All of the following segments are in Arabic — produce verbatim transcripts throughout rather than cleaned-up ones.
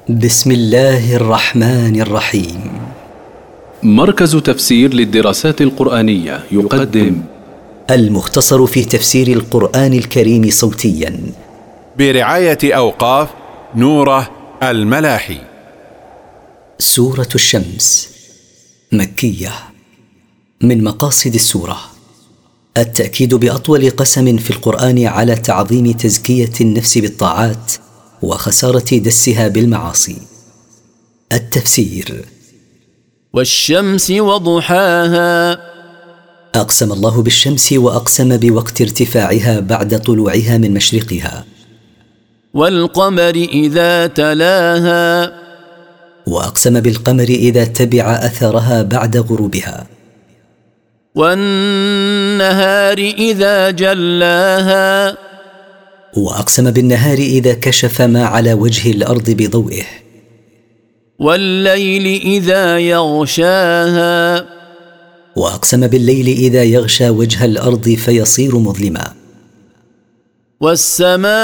بسم الله الرحمن الرحيم. مركز تفسير للدراسات القرآنية يقدم المختصر في تفسير القرآن الكريم صوتيا برعاية أوقاف نوره الملاحي. سورة الشمس مكية. من مقاصد السورة التأكيد بأطول قسم في القرآن على تعظيم تزكية النفس بالطاعات وخسارة دسها بالمعاصي. التفسير: والشمس وضحاها. أقسم الله بالشمس وأقسم بوقت ارتفاعها بعد طلوعها من مشرقها. والقمر إذا تلاها. وأقسم بالقمر إذا تبع أثرها بعد غروبها. والنهار إذا جلاها. وأقسم بالنهار إذا كشف ما على وجه الأرض بضوئه. والليل إذا يغشاها. وأقسم بالليل إذا يغشى وجه الأرض فيصير مظلما. والسماء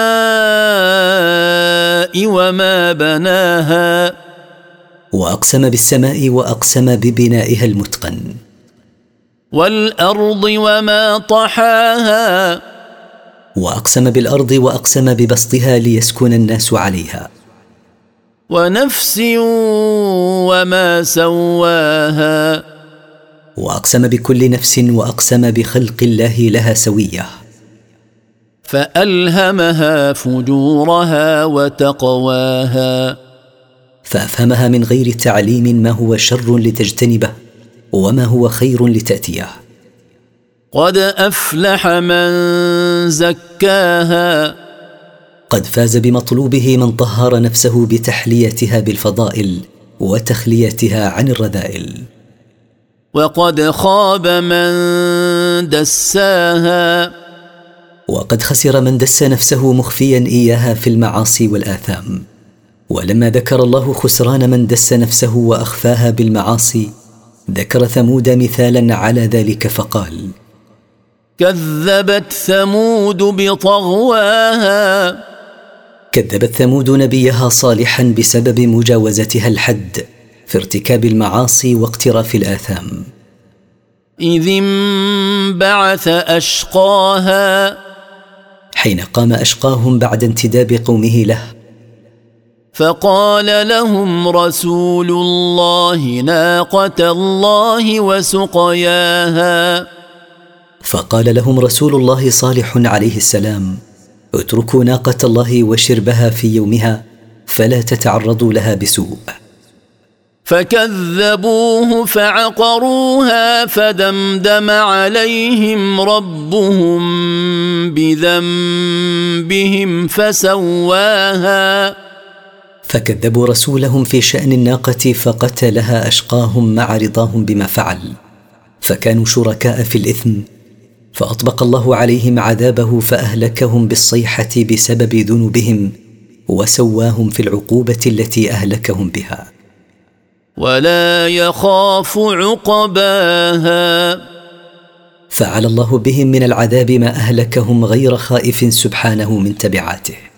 وما بناها. وأقسم بالسماء وأقسم ببنائها المتقن. والأرض وما طحاها. وأقسم بالأرض وأقسم ببسطها ليسكن الناس عليها. ونفس وما سواها. وأقسم بكل نفس وأقسم بخلق الله لها سوية. فألهمها فجورها وتقواها. فأفهمها من غير تعليم ما هو شر لتجتنبه وما هو خير لتأتيه. قد أفلح من زكاها. قد فاز بمطلوبه من طهر نفسه بتحليتها بالفضائل وتخليتها عن الرذائل. وقد خاب من دساها. وقد خسر من دس نفسه مخفيا إياها في المعاصي والآثام. ولما ذكر الله خسران من دس نفسه وأخفاها بالمعاصي ذكر ثمود مثالا على ذلك فقال: كذبت ثمود بطغواها. كذبت ثمود نبيها صالحا بسبب مجاوزتها الحد في ارتكاب المعاصي واقتراف الآثام. إذ انبعث أشقاها. حين قام أشقاهم بعد انتداب قومه له. فقال لهم رسول الله ناقة الله وسقياها. فقال لهم رسول الله صالح عليه السلام: اتركوا ناقة الله وشربها في يومها فلا تتعرضوا لها بسوء. فكذبوه فعقروها فدمدم عليهم ربهم بذنبهم فسواها. فكذبوا رسولهم في شأن الناقة فقتلها أشقاهم مع رضاهم بما فعل، فكانوا شركاء في الإثم، فأطبق الله عليهم عذابه فأهلكهم بالصيحة بسبب ذنوبهم وسواهم في العقوبة التي أهلكهم بها. ولا يخاف عقباها. فعل الله بهم من العذاب ما أهلكهم غير خائف سبحانه من تبعاته.